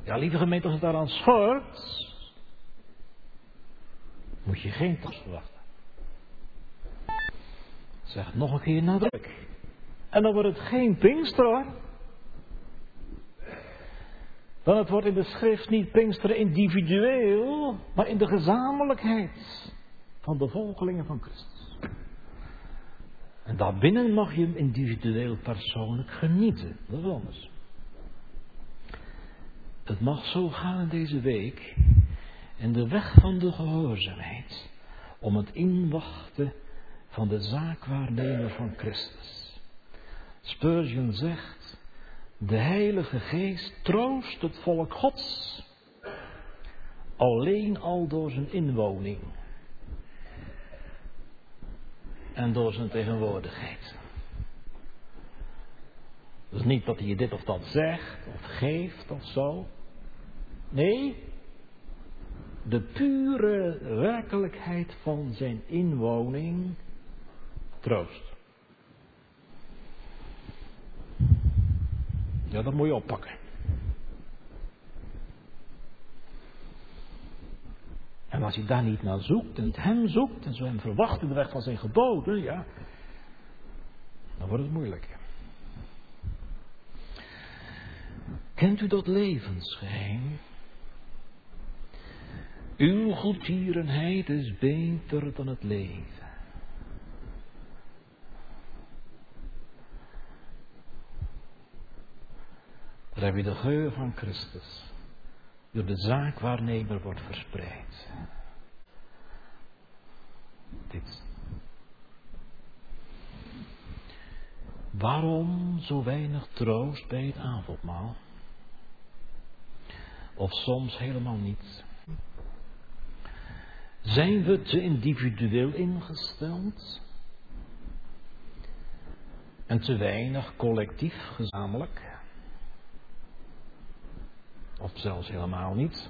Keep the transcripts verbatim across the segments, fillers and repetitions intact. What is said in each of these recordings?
Ja, lieve gemeente, als het daaraan schort, moet je geen troost verwachten. Zeg het nog een keer nadrukkelijk. En dan wordt het geen Pinkster hoor. Dan het wordt in de schrift niet Pinksteren individueel, maar in de gezamenlijkheid van de volgelingen van Christus. En daarbinnen mag je hem individueel persoonlijk genieten. Dat is anders. Het mag zo gaan in deze week, in de weg van de gehoorzaamheid, om het inwachten van de zaakwaarnemer van Christus. Spurgeon zegt, de Heilige Geest troost het volk Gods, alleen al door zijn inwoning en door zijn tegenwoordigheid. Dus niet dat hij je dit of dat zegt of geeft of zo. Nee, de pure werkelijkheid van zijn inwoning troost. Ja, dat moet je oppakken. En als je daar niet naar zoekt en niet hem zoekt en zo hem verwacht in de weg van zijn geboden, ja, dan wordt het moeilijk. Kent u dat levensgeheim? Uw goedtierenheid is beter dan het leven. Daar heb je de geur van Christus, die door de zaakwaarnemer wordt verspreid. Dit. Waarom zo weinig troost bij het avondmaal? Of soms helemaal niet? Zijn we te individueel ingesteld? En te weinig collectief gezamenlijk? Of zelfs helemaal niet?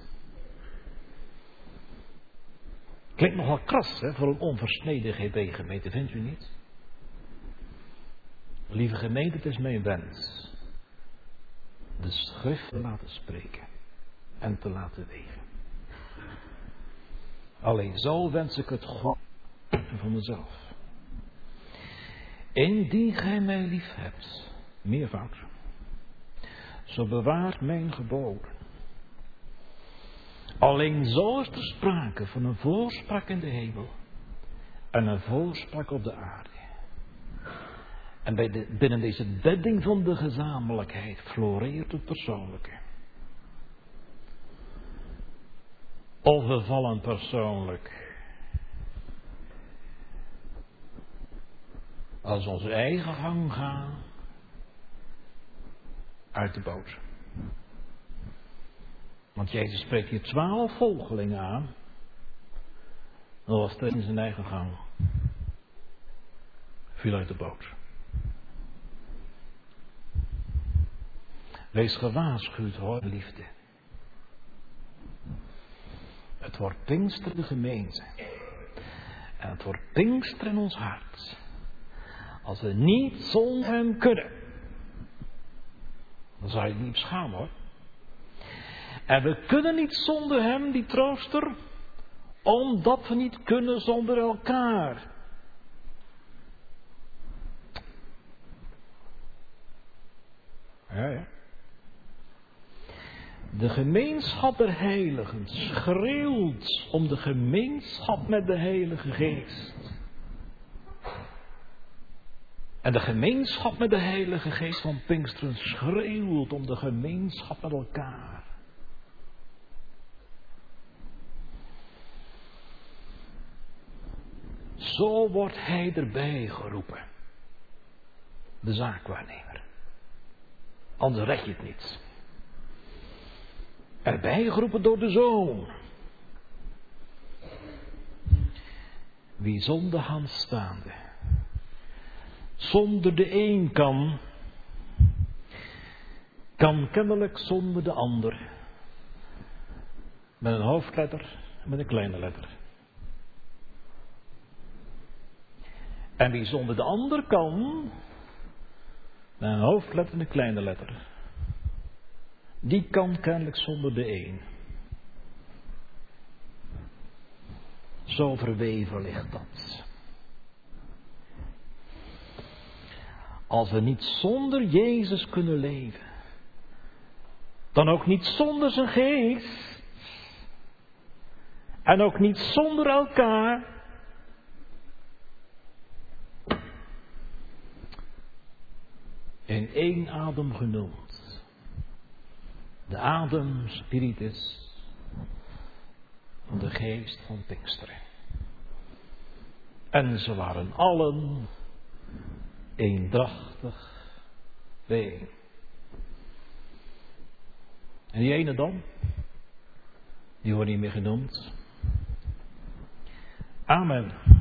Klinkt nogal kras, hè, voor een onversneden G B-gemeente, vindt u niet? Lieve gemeente, het is mijn wens de schrift te laten spreken en te laten wegen. Alleen zo wens ik het God en van mezelf. Indien gij mij lief hebt, meervoud, zo bewaart mijn geboden. Alleen zo is er sprake van een voorspraak in de hemel en een voorspraak op de aarde. En bij de, binnen deze bedding van de gezamenlijkheid floreert het persoonlijke. Of we vallen persoonlijk als we onze eigen gang gaan uit de boot. Want Jezus spreekt hier twaalf volgelingen aan. Dat was steeds in zijn eigen gang. Viel uit de boot. Wees gewaarschuwd hoor, liefde. Het wordt Pinkster de gemeente. En het wordt Pinkster in ons hart. Als we niet zonder hem kunnen. Dan zou je niet schamen hoor. En we kunnen niet zonder hem, die trooster. Omdat we niet kunnen zonder elkaar. Ja, ja. De gemeenschap der heiligen schreeuwt om de gemeenschap met de Heilige Geest. En de gemeenschap met de Heilige Geest van Pinksteren schreeuwt om de gemeenschap met elkaar. Zo wordt hij erbij geroepen. De zaakwaarnemer. Anders red je het niet. Erbij geroepen door de Zoon. Wie zonder hand staande, zonder de een kan, kan kennelijk zonder de ander. Met een hoofdletter en met een kleine letter. En wie zonder de ander kan, met een hoofdletter en een kleine letter. die kan kennelijk zonder de een. Zo verweven ligt dat. Als we niet zonder Jezus kunnen leven, dan ook niet zonder zijn geest. En ook niet zonder elkaar. In één adem genoemd. De adem spiritus van de geest van Pinksteren. En ze waren allen eendrachtig bijeen. En die ene dan, die wordt niet meer genoemd. Amen.